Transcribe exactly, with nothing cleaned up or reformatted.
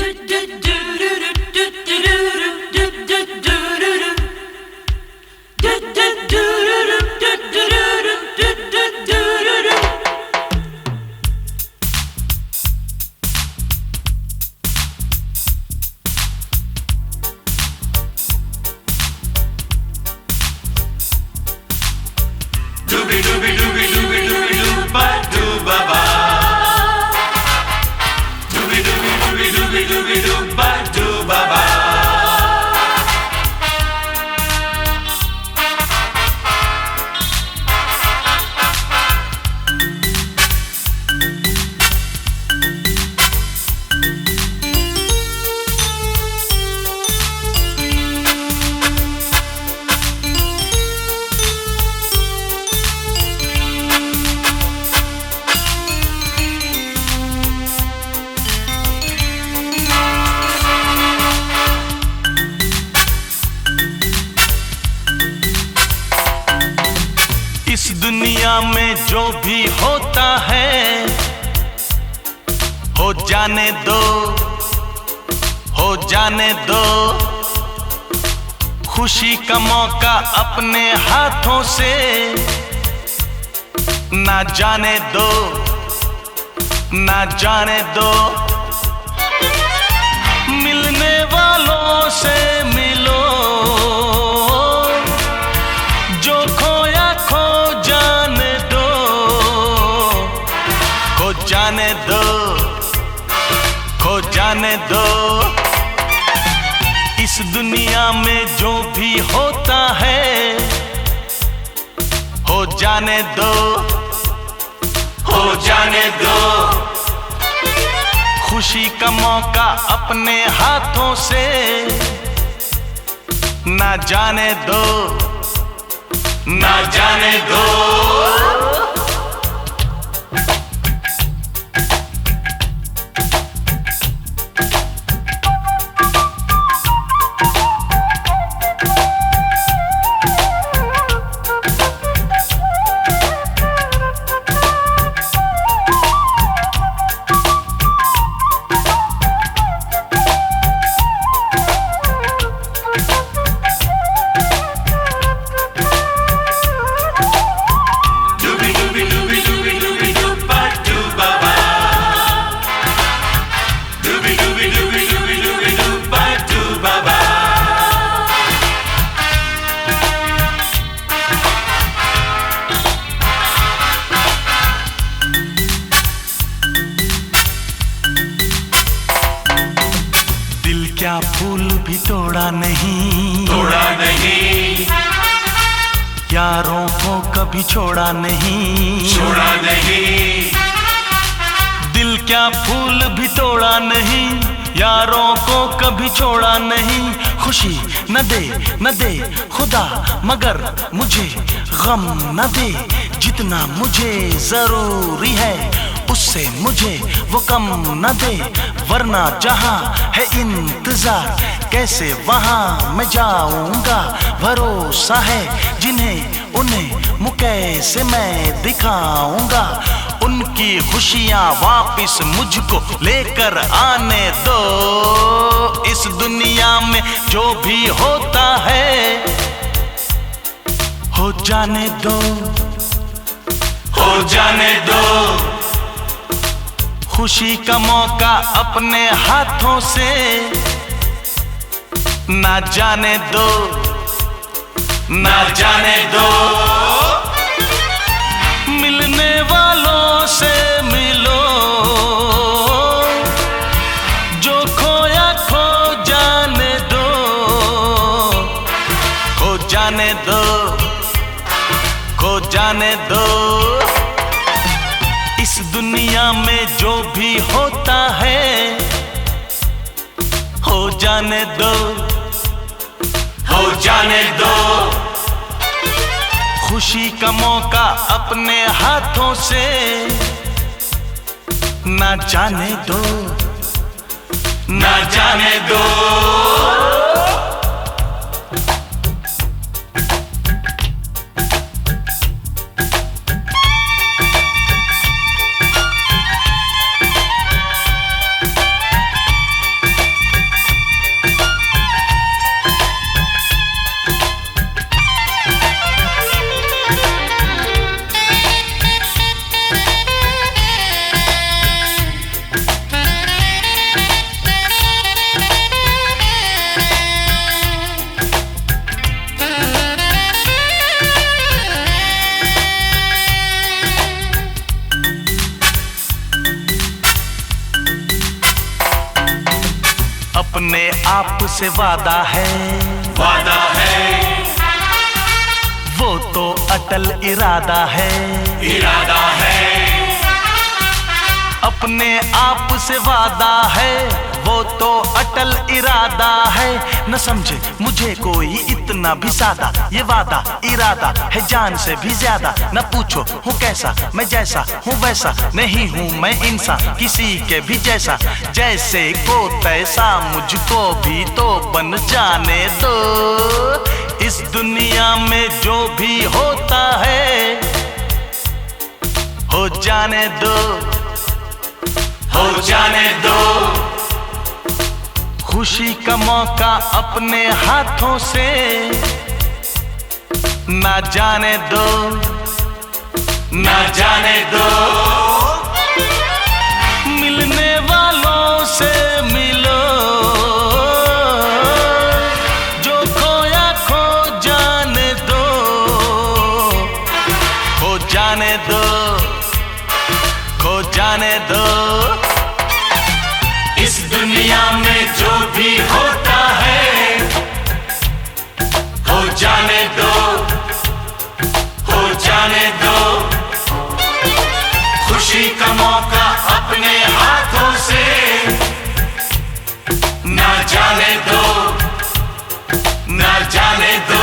इस दुनिया में जो भी होता है हो जाने दो, हो जाने दो। खुशी का मौका अपने हाथों से ना जाने दो, ना जाने दो। मिलने वालों से मिलो, जो खोया खो जाने दो, खो जाने दो, खो जाने दो। इस दुनिया में जो भी होता है हो जाने दो, हो जाने दो। खुशी का मौका अपने हाथों से ना जाने दो, ना जाने दो। क्या फूल भी तोड़ा नहीं, तोड़ा नहीं। यारों को कभी छोड़ा नहीं, छोड़ा नहीं। दिल क्या फूल भी तोड़ा नहीं, यारों को कभी छोड़ा नहीं। खुशी न दे न दे खुदा मगर मुझे गम न दे, जितना मुझे जरूरी है उससे मुझे वो कम न दे। वरना जहां है इंतजार कैसे वहां मैं जाऊंगा। भरोसा है जिन्हें उन्हें मुँह कैसे मैं दिखाऊंगा। उनकी खुशियां वापिस मुझको लेकर आने दो। इस दुनिया में जो भी होता है हो जाने दो, हो जाने दो। खुशी का मौका अपने हाथों से ना जाने दो, ना जाने दो। मिलने वालों से मिलो, जो खोया खो जाने दो, खो जाने दो, खो जाने दो। इस दुनिया में जो भी होता है हो जाने दो, हो जाने दो। खुशी का मौका अपने हाथों से ना जाने दो, ना जाने दो। अपने आप से वादा है, वादा है, वो तो अटल इरादा है, इरादा है, अपने आप से वादा है, वो तो अटल इरादा है। न समझे मुझे कोई इतना भी सादा, ये वादा इरादा है जान से भी ज्यादा। न पूछो हूँ कैसा, मैं जैसा हूँ वैसा नहीं हूँ मैं इंसान किसी के भी जैसा। जैसे को तैसा मुझको भी तो बन जाने दो। इस दुनिया में जो भी होता है हो जाने दो, हो जाने दो। खुशी का मौका अपने हाथों से ना जाने दो, ना जाने दो। मिलने वालों से मिलो, जो खोया खो जाने दो, खो जाने दो, खो जाने दो। इस दुनिया में जो भी होता है हो जाने दो, हो जाने दो। खुशी का मौका अपने हाथों से ना जाने दो, ना जाने दो।